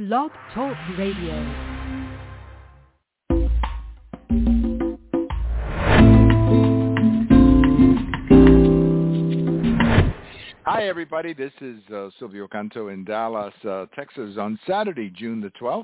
Blog Talk Radio. Hi, everybody. This is Silvio Canto in Dallas, Texas, on Saturday, June the 12th.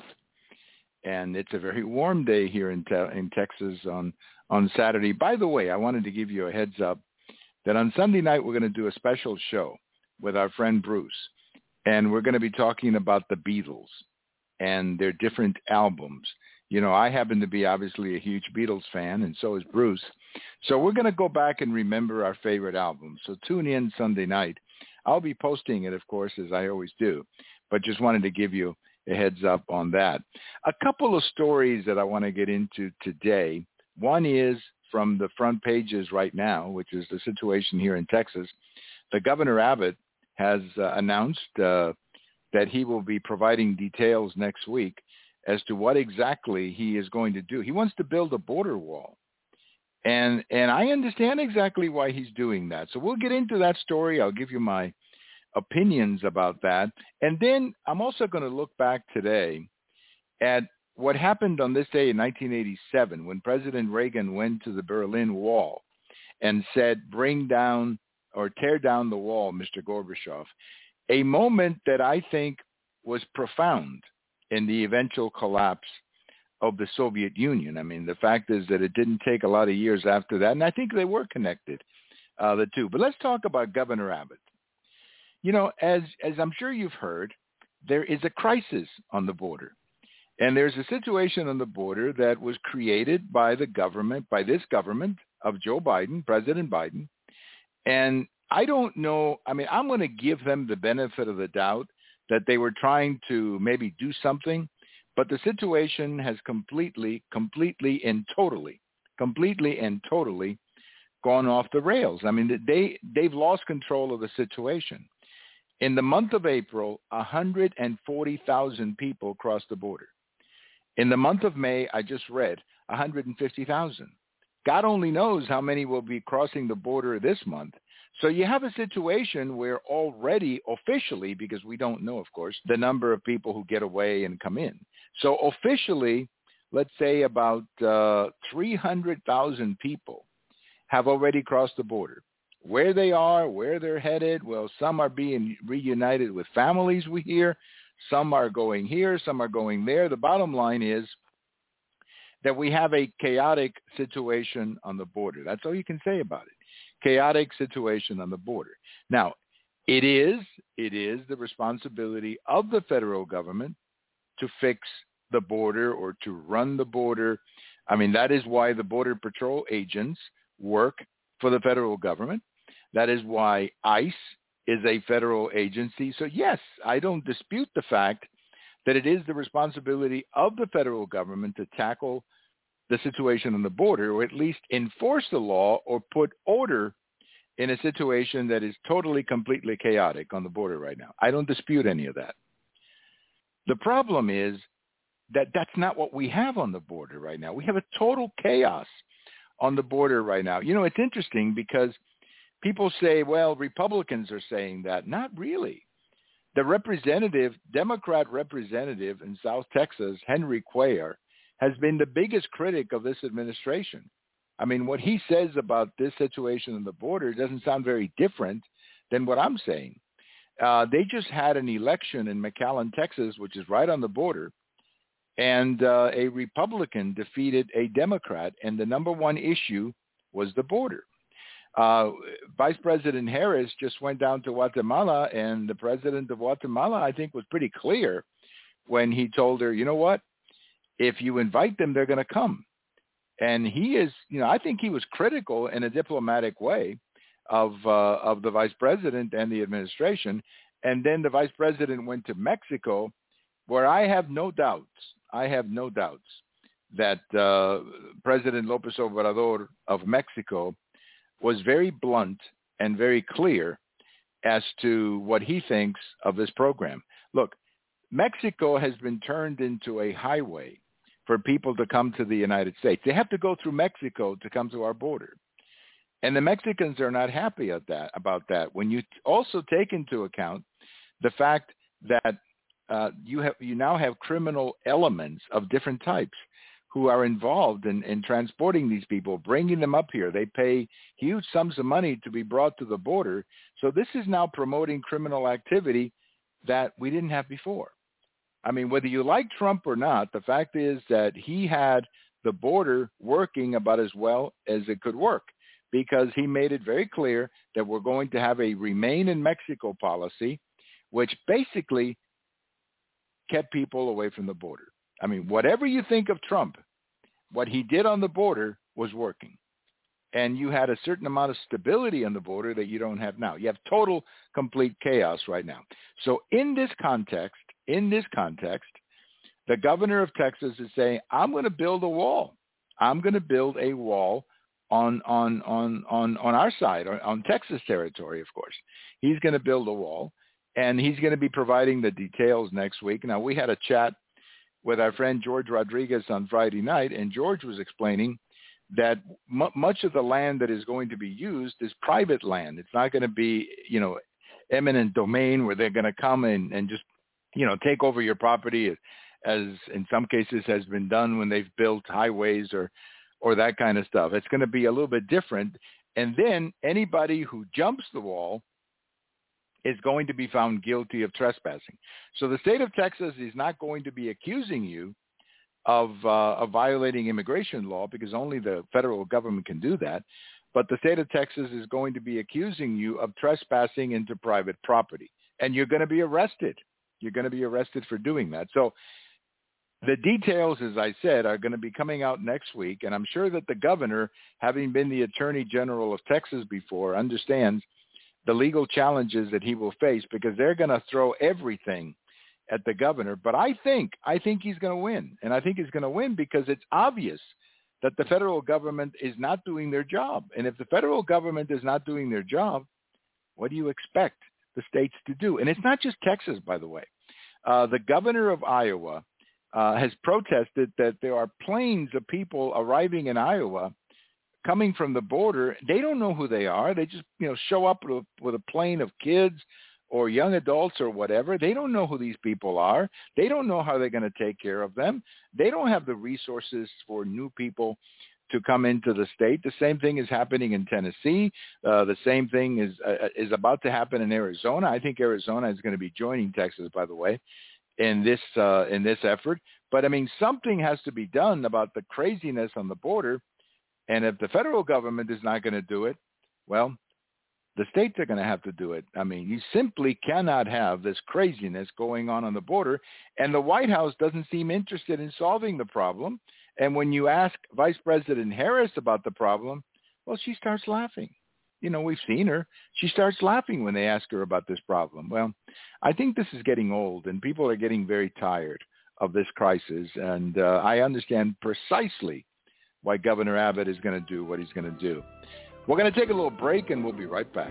And it's a very warm day here in Texas on Saturday. By the way, I wanted to give you a heads up that on Sunday night, we're going to do a special show with our friend Bruce. And we're going to be talking about the Beatles and their different albums. You know, I happen to be obviously a huge Beatles fan, and so is Bruce. So we're going to go back and remember our favorite albums. So tune in Sunday night. I'll be posting it, of course, as I always do, but just wanted to give you a heads up on that. A couple of stories that I want to get into today. One is from the front pages right now, which is the situation here in Texas. The Governor Abbott has announced that he will be providing details next week as to what exactly he is going to do. He wants to build a border wall. And I understand exactly why he's doing that. So we'll get into that story. I'll give you my opinions about that. And then I'm also going to look back today at what happened on this day in 1987 when President Reagan went to the Berlin Wall and said, bring down or tear down the wall, Mr. Gorbachev. A moment that I think was profound in the eventual collapse of the Soviet Union. I mean, the fact is that it didn't take a lot of years after that, and I think they were connected, the two. But let's talk about Governor Abbott. You know, as I'm sure you've heard, there is a crisis on the border. And there's a situation on the border that was created by the government, by this government of Joe Biden, President Biden. And I don't know, I mean, I'm going to give them the benefit of the doubt that they were trying to maybe do something, but the situation has completely and totally gone off the rails. I mean, they've lost control of the situation. In the month of April, 140,000 people crossed the border. In the month of May, I just read 150,000. God only knows how many will be crossing the border this month. So you have a situation where already officially, because we don't know, of course, the number of people who get away and come in. So officially, let's say about 300,000 people have already crossed the border. Where they are, where they're headed, well, some are being reunited with families, we hear. Some are going here, some are going there. The bottom line is that we have a chaotic situation on the border. That's all you can say about it. Chaotic situation on the border. Now, it is the responsibility of the federal government to fix the border or to run the border. I mean, that is why the Border Patrol agents work for the federal government. That is why ICE is a federal agency. So yes, I don't dispute the fact that it is the responsibility of the federal government to tackle the situation on the border, or at least enforce the law or put order in a situation that is totally, completely chaotic on the border right now. I don't dispute any of that. The problem is that that's not what we have on the border right now. We have a total chaos on the border right now. You know, it's interesting because people say, well, Republicans are saying that. Not really. The Democrat representative in South Texas, Henry Cuellar, has been the biggest critic of this administration. I mean, what he says about this situation on the border doesn't sound very different than what I'm saying. They just had an election in McAllen, Texas, which is right on the border, and a Republican defeated a Democrat, and the number one issue was the border. Vice President Harris just went down to Guatemala, and the president of Guatemala, I think, was pretty clear when he told her, you know what, if you invite them, they're going to come. And he is, you know, I think he was critical in a diplomatic way of the vice president and the administration. And then the vice president went to Mexico, where I have no doubts that President López Obrador of Mexico was very blunt and very clear as to what he thinks of this program. Look, Mexico has been turned into a highway for people to come to the United States. They have to go through Mexico to come to our border. And the Mexicans are not happy about that. When you also take into account the fact that you now have criminal elements of different types who are involved in transporting these people, bringing them up here. They pay huge sums of money to be brought to the border. So this is now promoting criminal activity that we didn't have before. I mean, whether you like Trump or not, the fact is that he had the border working about as well as it could work, because he made it very clear that we're going to have a remain in Mexico policy, which basically kept people away from the border. I mean, whatever you think of Trump, what he did on the border was working. And you had a certain amount of stability on the border that you don't have now. You have total, complete chaos right now. So in this context, the governor of Texas is saying, I'm going to build a wall. I'm going to build a wall on our side, on Texas territory, of course. He's going to build a wall, and he's going to be providing the details next week. Now, we had a chat with our friend George Rodriguez on Friday night, and George was explaining that much of the land that is going to be used is private land. It's not going to be, eminent domain where they're going to come and just, take over your property, as in some cases has been done when they've built highways or that kind of stuff. It's going to be a little bit different. And then anybody who jumps the wall is going to be found guilty of trespassing. So the state of Texas is not going to be accusing you of violating immigration law, because only the federal government can do that. But the state of Texas is going to be accusing you of trespassing into private property, and you're going to be arrested. You're going to be arrested for doing that. So the details, as I said, are going to be coming out next week, and I'm sure that the governor, having been the Attorney General of Texas before, understands the legal challenges that he will face, because they're going to throw everything at the governor. But I think he's going to win, and I think he's going to win because it's obvious that the federal government is not doing their job. And if the federal government is not doing their job, what do you expect the states to do? And it's not just Texas, by the way. The governor of Iowa has protested that there are planes of people arriving in Iowa coming from the border. They don't know who they are. They just, show up with a plane of kids or young adults or whatever. They don't know who these people are. They don't know how they're going to take care of them. They don't have the resources for new people to come into the state. The same thing is happening in Tennessee. The same thing is about to happen in Arizona. I think Arizona is going to be joining Texas, by the way, in this effort. But I mean, something has to be done about the craziness on the border. And if the federal government is not going to do it, well, the states are going to have to do it. I mean, you simply cannot have this craziness going on the border. And the White House doesn't seem interested in solving the problem. And when you ask Vice President Harris about the problem, well, she starts laughing. We've seen her. She starts laughing when they ask her about this problem. Well, I think this is getting old, and people are getting very tired of this crisis. And I understand precisely why Governor Abbott is going to do what he's going to do. We're going to take a little break, and we'll be right back.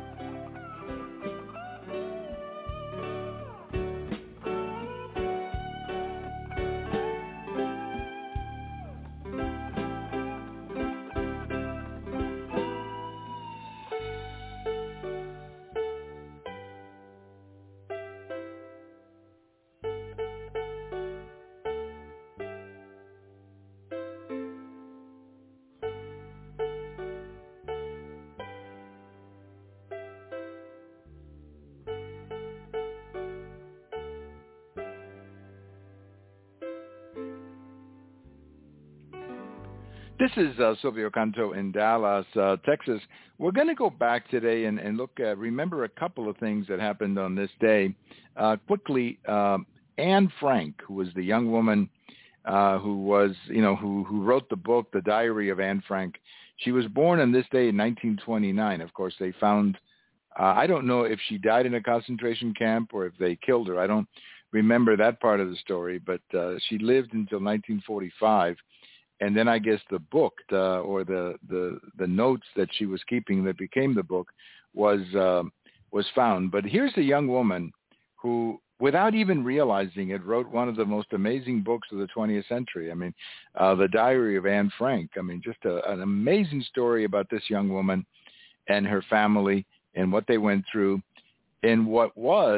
This is Silvio Canto in Dallas, Texas. We're going to go back today and look at, remember a couple of things that happened on this day. Quickly, Anne Frank, who was the young woman who was, who wrote the book, The Diary of Anne Frank. She was born on this day in 1929. Of course, they found, I don't know if she died in a concentration camp or if they killed her. I don't remember that part of the story, but she lived until 1945. And then I guess the book or the notes that she was keeping that became the book was found. But here's a young woman who, without even realizing it, wrote one of the most amazing books of the 20th century. I mean, The Diary of Anne Frank. I mean, just an amazing story about this young woman and her family and what they went through in what was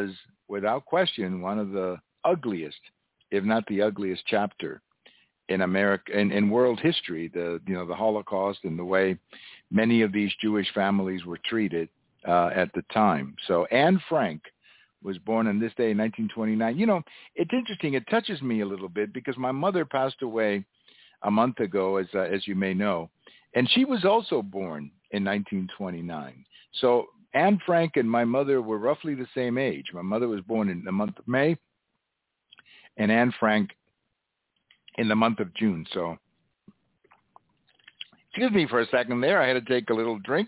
without question, one of the ugliest, if not the ugliest chapter in America, in world history, the Holocaust and the way many of these Jewish families were treated at the time. So Anne Frank was born on this day in 1929. It's interesting. It touches me a little bit because my mother passed away a month ago, as you may know, and she was also born in 1929. So Anne Frank and my mother were roughly the same age. My mother was born in the month of May, and Anne Frank in the month of June. So, excuse me for a second there. I had to take a little drink.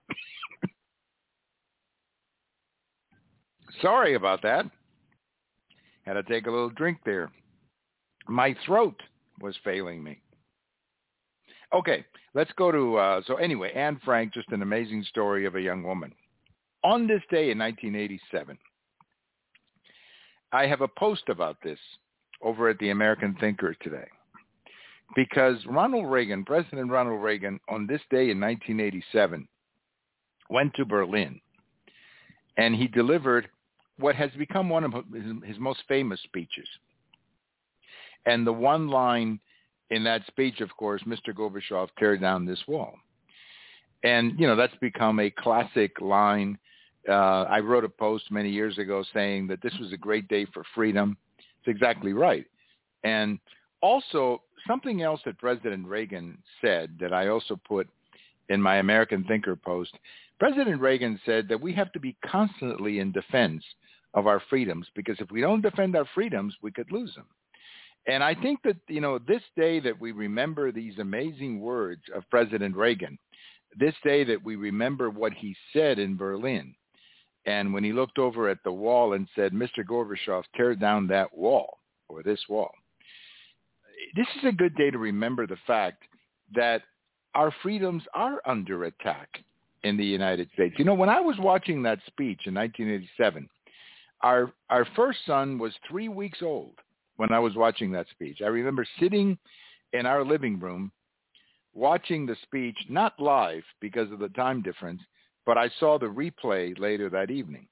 Sorry about that. Had to take a little drink there. My throat was failing me. Okay, let's go to, so anyway, Anne Frank, just an amazing story of a young woman. On this day in 1987, I have a post about this over at the American Thinker today, because President Ronald Reagan, on this day in 1987, went to Berlin, and he delivered what has become one of his most famous speeches. And the one line in that speech, of course, Mr. Gorbachev, tear down this wall. And, that's become a classic line. I wrote a post many years ago saying that this was a great day for freedom. It's exactly right. And also, something else that President Reagan said that I also put in my American Thinker post, President Reagan said that we have to be constantly in defense of our freedoms, because if we don't defend our freedoms, we could lose them. And I think that, this day that we remember these amazing words of President Reagan, this day that we remember what he said in Berlin, and when he looked over at the wall and said, Mr. Gorbachev, tear down that wall, or this wall. This is a good day to remember the fact that our freedoms are under attack in the United States. When I was watching that speech in 1987, our first son was 3 weeks old when I was watching that speech. I remember sitting in our living room watching the speech, not live because of the time difference, but I saw the replay later that evening.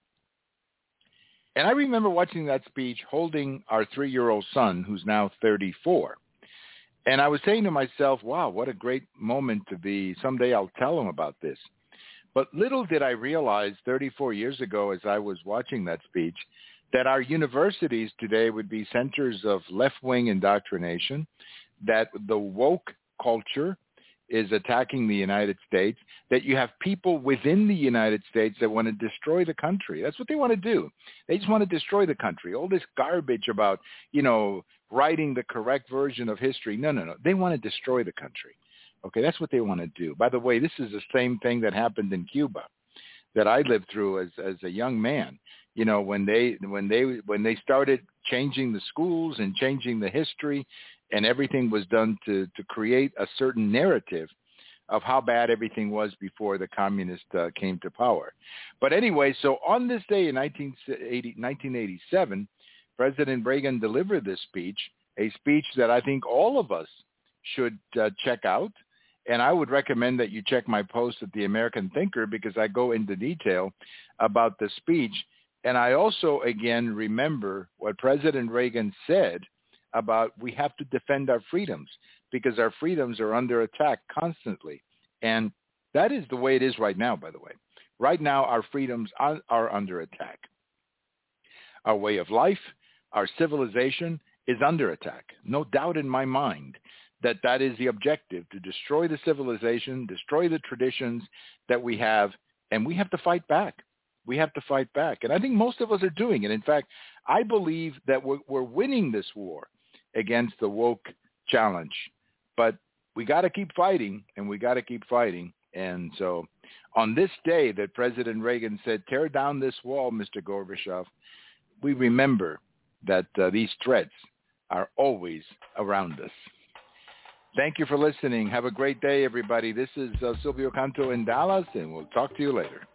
And I remember watching that speech holding our 3-year-old son, who's now 34. And I was saying to myself, wow, what a great moment to be. Someday I'll tell him about this. But little did I realize 34 years ago, as I was watching that speech, that our universities today would be centers of left-wing indoctrination, that the woke culture is attacking the United States, that you have people within the United States that want to destroy the country. That's what they want to do. They just want to destroy the country. All this garbage about, writing the correct version of history. No. They want to destroy the country. Okay, that's what they want to do. By the way, this is the same thing that happened in Cuba that I lived through as a young man. When they started changing the schools and changing the history, and everything was done to create a certain narrative of how bad everything was before the communists came to power. But anyway, so on this day in 1987, President Reagan delivered this speech, a speech that I think all of us should check out. And I would recommend that you check my post at the American Thinker, because I go into detail about the speech. And I also, again, remember what President Reagan said about we have to defend our freedoms, because our freedoms are under attack constantly. And that is the way it is right now, by the way. Right now, our freedoms are under attack. Our way of life, our civilization is under attack. No doubt in my mind that is the objective, to destroy the civilization, destroy the traditions that we have, and we have to fight back. We have to fight back. And I think most of us are doing it. In fact, I believe that we're winning this war against the woke challenge. But we got to keep fighting, and we got to keep fighting. And so on this day that President Reagan said, tear down this wall, Mr. Gorbachev, we remember that these threats are always around us. Thank you for listening. Have a great day, everybody. This is Silvio Canto in Dallas, and we'll talk to you later.